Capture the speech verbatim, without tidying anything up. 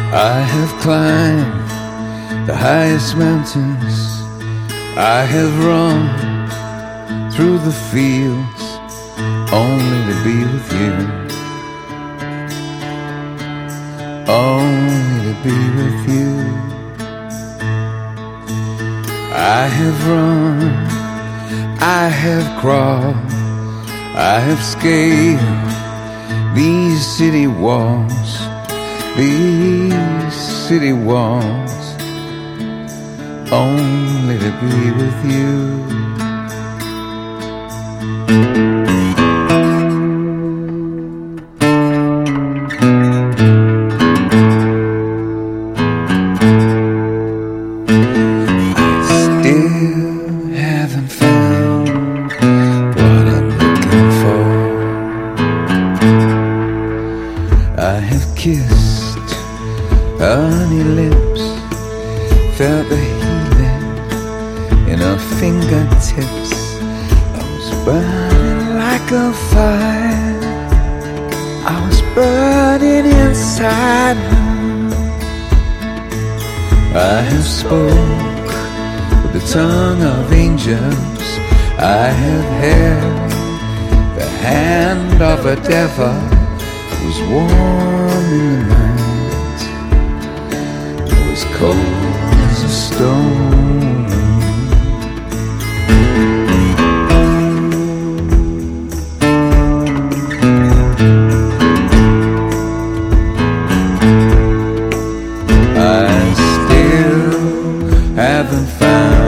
I have climbed the highest mountains, I have run through the fields, only to be with you, only to be with you. I have run, I have crawled, I have scaled these city walls, these city walls, only to be with you. I still haven't found what I'm looking for. I have kissed honey lips, felt the healing in her fingertips. I was burning like a fire, I was burning inside her. I have spoke with the tongue of angels, I have held the hand of a devil. It was warm in the night, it was cold as a stone. I still haven't found